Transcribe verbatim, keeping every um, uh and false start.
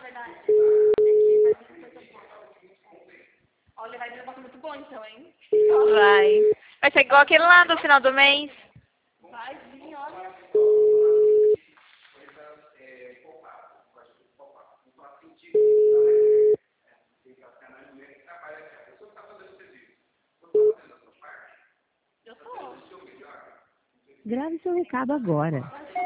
verdade. É que vai vir coisa boa. Olha, vai vir um negócio muito bom então, hein? Vai. Vai ser igual aquele lá do final do mês. Vai vir, olha. Eu tô. Grave seu recado agora.